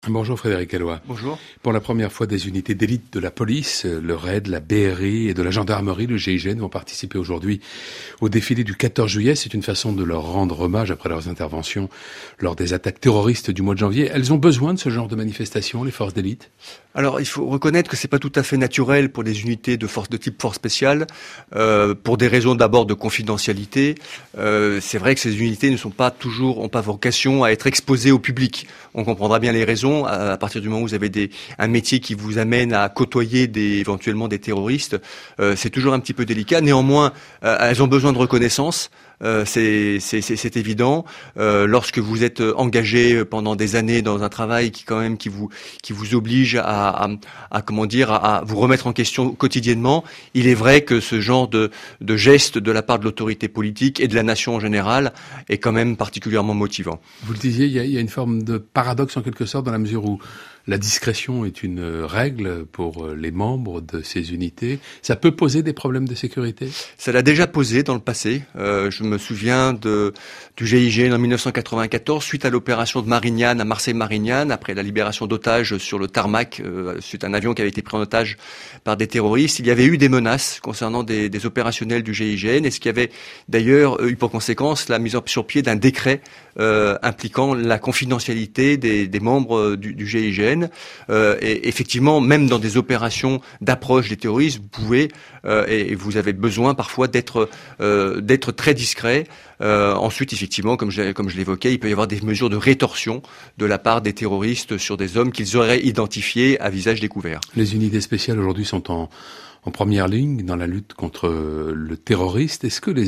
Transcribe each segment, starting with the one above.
Bonjour Frédéric Eloi. Bonjour. Pour la première fois, des unités d'élite de la police, le RAID, la BRI et de la gendarmerie, le GIGN, vont participer aujourd'hui au défilé du 14 juillet. C'est une façon de leur rendre hommage après leurs interventions lors des attaques terroristes du mois de janvier. Elles ont besoin de ce genre de manifestation, les forces d'élite ? Alors, il faut reconnaître que c'est pas tout à fait naturel pour des unités de type force spéciale, pour des raisons d'abord de confidentialité. C'est vrai que ces unités ont pas vocation à être exposées au public. On comprendra bien les raisons à partir du moment où vous avez un métier qui vous amène à côtoyer éventuellement des terroristes. C'est toujours un petit peu délicat. Néanmoins, elles ont besoin de reconnaissance. C'est évident. Lorsque vous êtes engagé pendant des années dans un travail qui vous oblige à vous remettre en question quotidiennement, il est vrai que ce genre de geste de la part de l'autorité politique et de la nation en général est quand même particulièrement motivant. Vous le disiez, il y a une forme de paradoxe en quelque sorte dans la mesure où la discrétion est une règle pour les membres de ces unités. Ça peut poser des problèmes de sécurité ? Ça l'a déjà posé dans le passé. Je me souviens du GIGN en 1994, suite à l'opération de Marignane, à Marseille-Marignane, après la libération d'otages sur le tarmac, suite à un avion qui avait été pris en otage par des terroristes. Il y avait eu des menaces concernant des opérationnels du GIGN, et ce qui avait d'ailleurs eu pour conséquence la mise sur pied d'un décret impliquant la confidentialité des membres du GIGN. Et effectivement, même dans des opérations d'approche des terroristes, vous pouvez et vous avez besoin parfois d'être très discret. Ensuite, effectivement, comme je l'évoquais, il peut y avoir des mesures de rétorsion de la part des terroristes sur des hommes qu'ils auraient identifiés à visage découvert. Les unités spéciales aujourd'hui sont en première ligne dans la lutte contre le terroriste. Est-ce que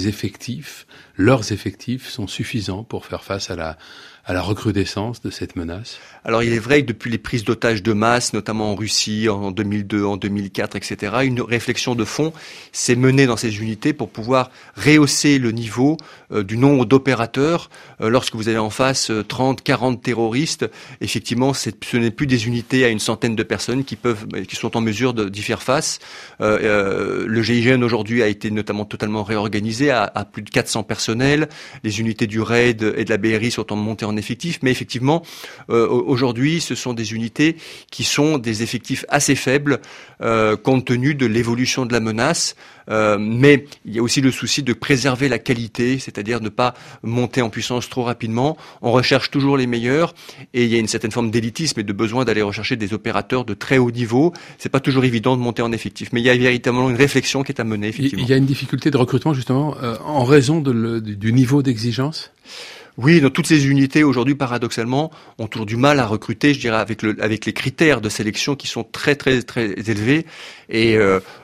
leurs effectifs sont suffisants pour faire face à la recrudescence de cette menace ? Alors il est vrai que depuis les prises d'otages de masse, notamment en Russie en 2002, en 2004, etc., une réflexion de fond s'est menée dans ces unités pour pouvoir rehausser le niveau du nombre d'opérateurs. Lorsque vous avez en face 30, 40 terroristes, effectivement, ce n'est plus des unités à une centaine de personnes qui sont en mesure d'y faire face. Le GIGN aujourd'hui a été notamment totalement réorganisé à plus de 400 personnels. Les unités du RAID et de la BRI sont en montée en effectifs, mais effectivement, aujourd'hui, ce sont des unités qui sont des effectifs assez faibles compte tenu de l'évolution de la menace. Mais il y a aussi le souci de préserver la qualité, c'est-à-dire ne pas monter en puissance trop rapidement. On recherche toujours les meilleurs et il y a une certaine forme d'élitisme et de besoin d'aller rechercher des opérateurs de très haut niveau. C'est pas toujours évident de monter en effectif, mais il y a véritablement une réflexion qui est à mener, effectivement. Il y a une difficulté de recrutement justement en raison du niveau d'exigence ? Oui, dans toutes ces unités aujourd'hui, paradoxalement, ont toujours du mal à recruter, je dirais, avec les critères de sélection qui sont très très très élevés. Et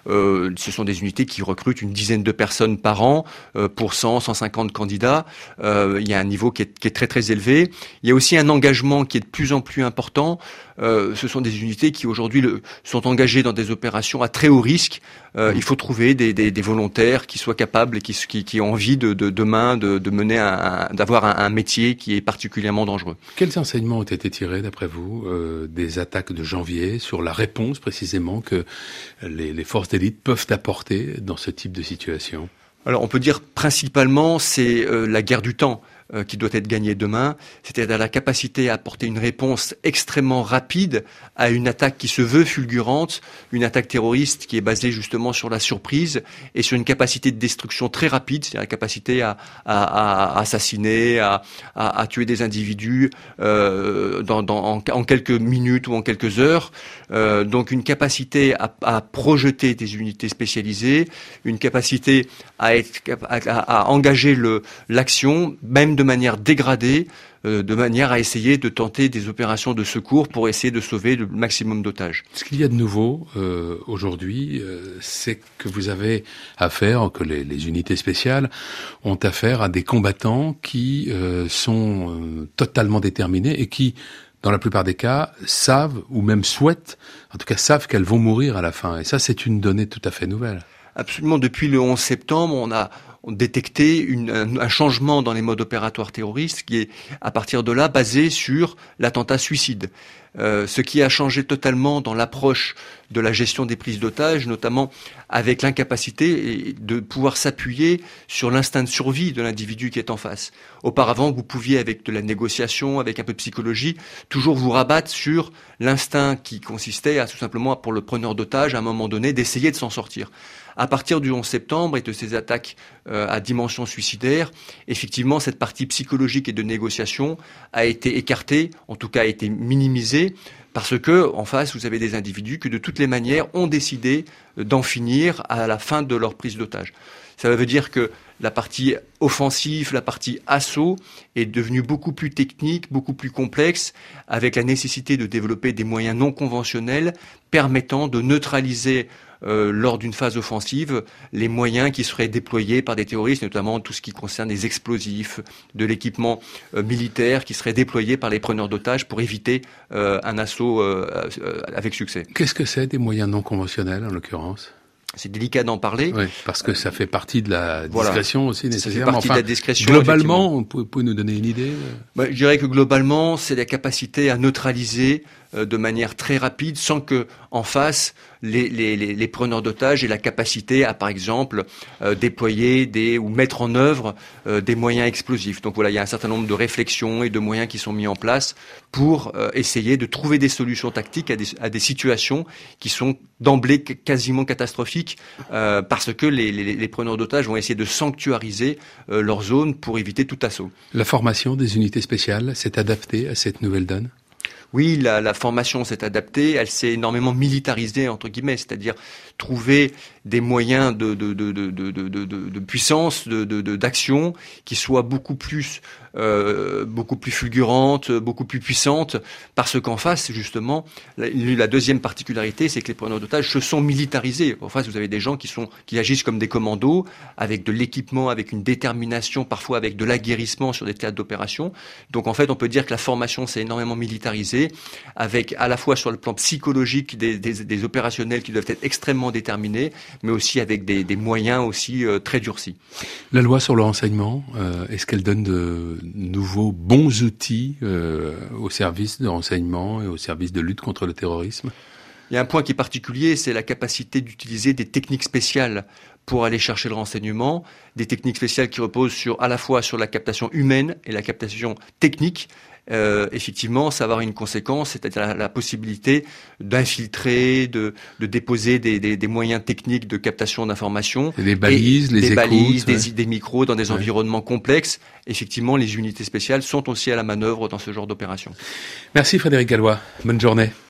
ce sont des unités qui recrutent une dizaine de personnes par an pour 150 candidats. Il y a un niveau qui est très très élevé. Il y a aussi un engagement qui est de plus en plus important. Ce sont des unités qui aujourd'hui sont engagées dans des opérations à très haut risque. Il faut trouver des volontaires qui soient capables et qui ont envie demain de mener d'avoir un métier qui est particulièrement dangereux. Quels enseignements ont été tirés, d'après vous, des attaques de janvier sur la réponse précisément que les forces d'élite peuvent apporter dans ce type de situation ? Alors, on peut dire principalement, c'est la guerre du temps qui doit être gagnée demain, c'est-à-dire la capacité à apporter une réponse extrêmement rapide à une attaque qui se veut fulgurante, une attaque terroriste qui est basée justement sur la surprise et sur une capacité de destruction très rapide, c'est-à-dire la capacité à assassiner, à tuer des individus en quelques minutes ou en quelques heures. Donc une capacité à projeter des unités spécialisées, une capacité à engager l'action, même de manière dégradée, de manière à essayer de tenter des opérations de secours pour essayer de sauver le maximum d'otages. Ce qu'il y a de nouveau aujourd'hui, c'est que vous avez affaire, que les unités spéciales ont affaire à des combattants qui sont totalement déterminés et qui, dans la plupart des cas, savent ou même souhaitent, en tout cas savent qu'elles vont mourir à la fin. Et ça, c'est une donnée tout à fait nouvelle. Absolument. Depuis le 11 septembre, détecté un changement dans les modes opératoires terroristes qui est, à partir de là, basé sur l'attentat suicide. Ce qui a changé totalement dans l'approche de la gestion des prises d'otages, notamment avec l'incapacité de pouvoir s'appuyer sur l'instinct de survie de l'individu qui est en face. Auparavant, vous pouviez, avec de la négociation, avec un peu de psychologie, toujours vous rabattre sur l'instinct qui consistait à tout simplement, pour le preneur d'otages, à un moment donné, d'essayer de s'en sortir. À partir du 11 septembre et de ces attaques à dimension suicidaire, effectivement, cette partie psychologique et de négociation a été écartée, en tout cas a été minimisée, parce que en face, vous avez des individus qui, de toutes les manières, ont décidé d'en finir à la fin de leur prise d'otage. Ça veut dire que la partie offensive, la partie assaut est devenue beaucoup plus technique, beaucoup plus complexe, avec la nécessité de développer des moyens non conventionnels permettant de neutraliser lors d'une phase offensive les moyens qui seraient déployés par des terroristes, notamment tout ce qui concerne les explosifs, de l'équipement militaire qui serait déployé par les preneurs d'otages pour éviter un assaut avec succès. Qu'est-ce que c'est des moyens non conventionnels en l'occurrence ? C'est délicat d'en parler. Oui, parce que ça fait partie de la discrétion aussi nécessaire. Ça fait partie de la discrétion. Globalement, vous pouvez nous donner une idée ? Je dirais que globalement, c'est la capacité à neutraliser de manière très rapide, sans que en face les preneurs d'otages aient la capacité à, par exemple, déployer ou mettre en œuvre des moyens explosifs. Donc voilà, il y a un certain nombre de réflexions et de moyens qui sont mis en place pour essayer de trouver des solutions tactiques à des situations qui sont d'emblée quasiment catastrophiques, parce que les preneurs d'otages vont essayer de sanctuariser leur zone pour éviter tout assaut. La formation des unités spéciales s'est adaptée à cette nouvelle donne ? Oui, la formation s'est adaptée, elle s'est énormément militarisée, entre guillemets, c'est-à-dire trouver des moyens de puissance, d'action qui soient beaucoup plus fulgurantes, beaucoup plus puissantes, parce qu'en face, justement, la deuxième particularité, c'est que les preneurs d'otages se sont militarisés. En face, vous avez des gens qui agissent comme des commandos, avec de l'équipement, avec une détermination, parfois avec de l'aguerrissement sur des théâtres d'opération. Donc en fait, on peut dire que la formation s'est énormément militarisée, avec à la fois sur le plan psychologique des opérationnels qui doivent être extrêmement déterminés, mais aussi avec des moyens aussi très durcis. La loi sur le renseignement, est-ce qu'elle donne de nouveaux bons outils au service de renseignement et au service de lutte contre le terrorisme ? Il y a un point qui est particulier, c'est la capacité d'utiliser des techniques spéciales pour aller chercher le renseignement, des techniques spéciales qui reposent à la fois sur la captation humaine et la captation technique. Effectivement, ça va avoir une conséquence, c'est-à-dire la possibilité d'infiltrer, de déposer des moyens techniques de captation d'informations. Des balises, des balises, des micros dans des environnements complexes. Effectivement, les unités spéciales sont aussi à la manœuvre dans ce genre d'opération. Merci Frédéric Gallois. Bonne journée.